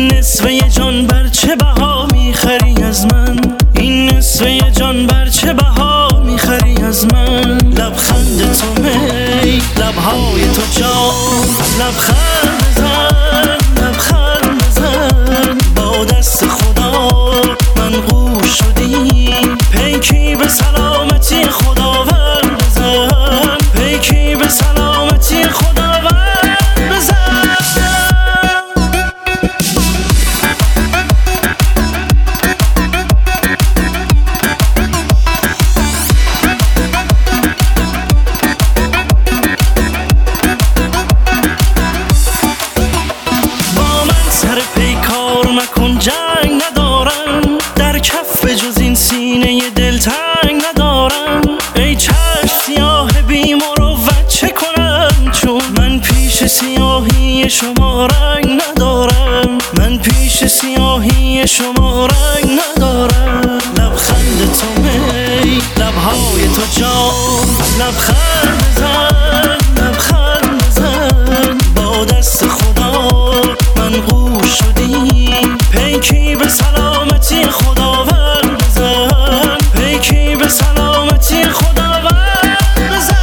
این نصفه جان بر چه بها میخری از من؟ این نصفه جان بر چه بها میخری از من؟ لبخند تو می، لبهای تو جان، لبخند بزن، لبخند بزن. با دست خدا منقوش شدی، پیکی به سلامتی خداوند بزن، پیکی به سلامتی خداوند بزن. با من سر پیکار مکن، جنگ ندارم، در کف جز این سینه دلتنگ ندارم. ای چشم سیاه بی مروت چه کنم، چون من پیش سیاهی شما رنگ ندارم، من پیش سیاهی شما رنگ ندارم. لبخند تو می، لبهای تو جان، لبخند بزن، لبخند بزن. با دست خدا منقوش شدی، پیکی به سلامتی خداوند بزن، پیکی به سلامتی خداوند بزن.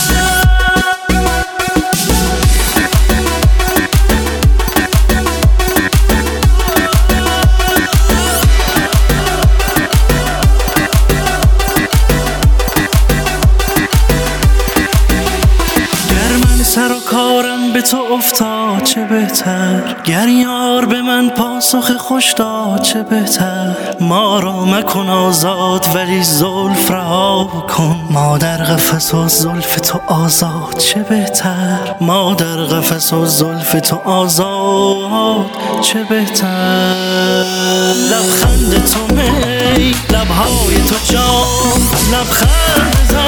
سر و کارم به تو افتاد چه بهتر، گر یار به من پاسخ خوش داد چه بهتر. ما را مکن آزاد ولی زلف رها کن، ما در قفس و زلف تو آزاد چه بهتر، ما در قفس و زلف تو آزاد چه بهتر. لبخند تو می، لبهای تو جان، لبخند بزن،